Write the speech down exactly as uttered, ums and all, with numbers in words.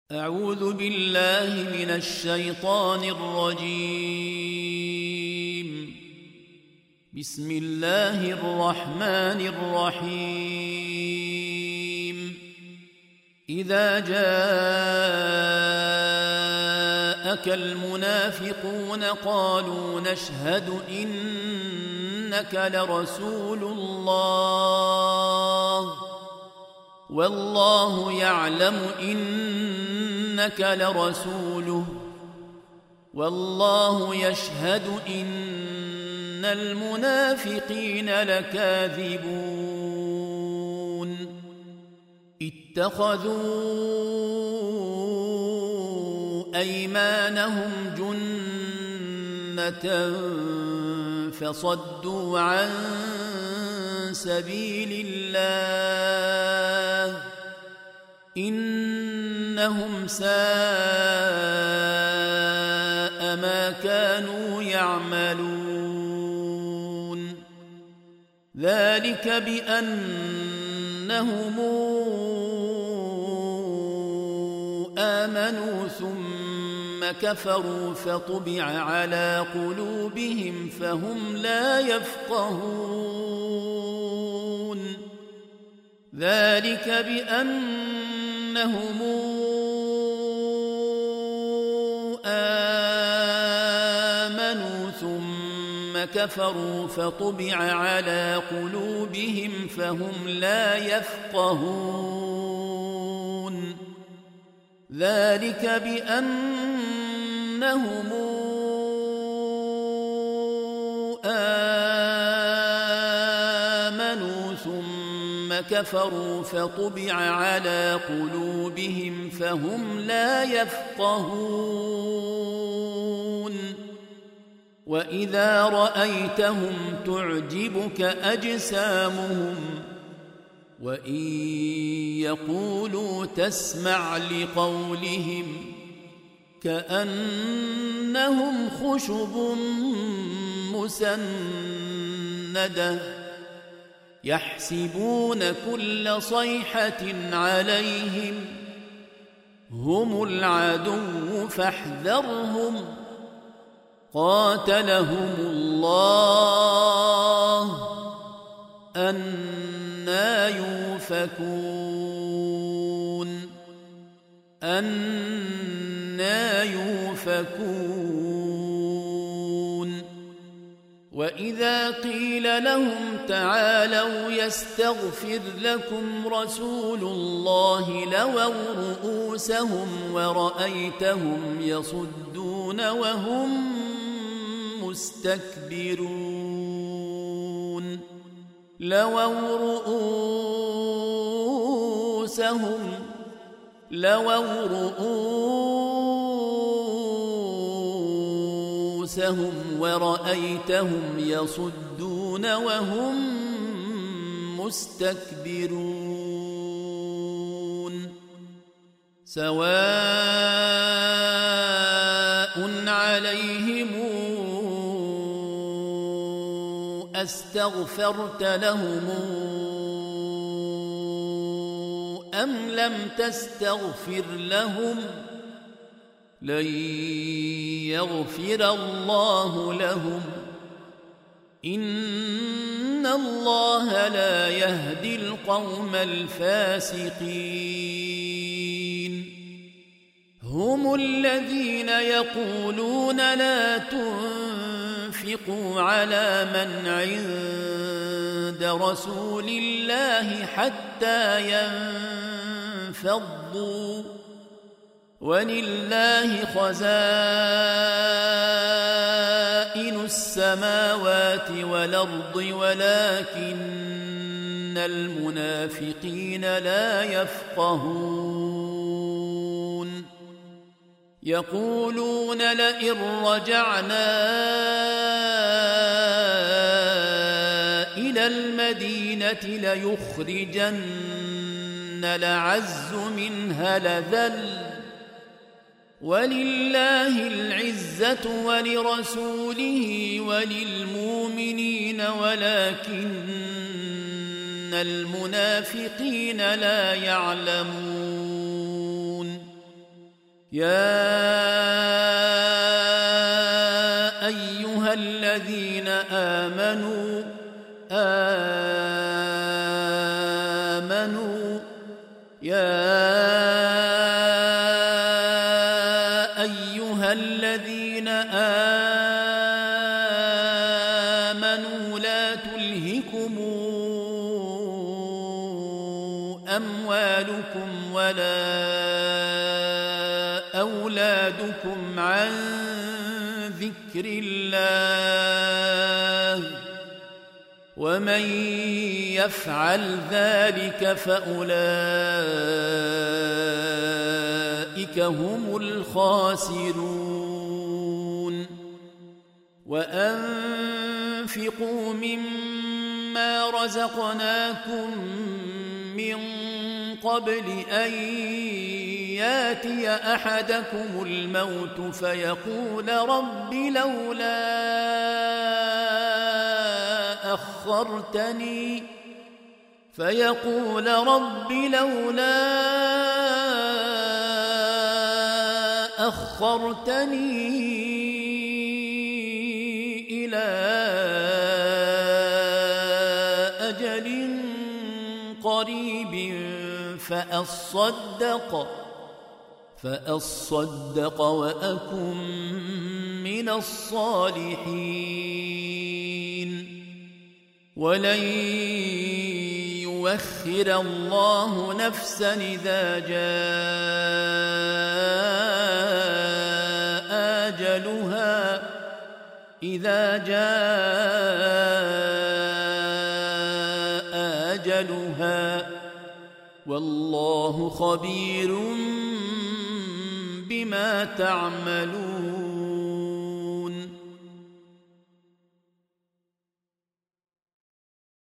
أعوذ بالله من الشيطان الرجيم. بسم الله الرحمن الرحيم. إذا جاءك المنافقون قالوا نشهد إنك لرسول الله والله يعلم إنك لرسوله والله يشهد إن المنافقين لكاذبون. اتخذوا أيمانهم جنة فصدوا عن سبيل الله إنهم ساء ما كانوا يعملون. ذلك بأنهم آمنوا ثم كفروا فطبع على قلوبهم فهم لا يفقهون. ذلك بأنهم آمنوا ثم كفروا فطبع على قلوبهم فهم لا يفقهون. ذلك بأنهم آمنوا ثم كفروا فطبع على قلوبهم فهم لا يفقهون. وإذا رأيتهم تعجبك أجسامهم وإن يقولوا تسمع لقولهم كأنهم خشب مسندة يحسبون كل صيحة عليهم هم العدو فاحذرهم قاتلهم الله أنى يؤفكون أنى يؤفكون. وإذا قيل لهم تعالوا يستغفر لكم رسول الله لووا رؤوسهم ورأيتهم يصدون وهم مستكبرون. لووا رؤوسهم لووا رؤوسهم ورأيتهم يصدون وهم مستكبرون. سواء عليهم أستغفرت لهم أم لم تستغفر لهم لن يغفر الله لهم إن الله لا يهدي القوم الفاسقين. هم الذين يقولون لا تنفقوا على من عند رسول الله حتى ينفضوا ولله خزائن السماوات والأرض ولكن المنافقين لا يفقهون. يقولون لئن رجعنا إلى المدينة ليخرجن الأعز منها الأذل ولله العزة ولرسوله وللمؤمنين ولكن المنافقين لا يعلمون يا أيها الذين آمنوا آمنوا يا أيها الذين آمنوا لا تلهكم أموالكم ولا أولادكم عن ذكر الله ومن يفعل ذلك فأولئك هم الخاسرون وأنفقوا مما رزقناكم من قبل أن ياتي أحدكم الموت فيقول رب لولا أخرتني فيقول رب لولا أخرتني إلى أجل قريب فأصدق فأصدق وأكن من الصالحين ولن يؤخر الله نفسا إذا جاء أجلها إذا جاء أجلها والله خبير بما تعملون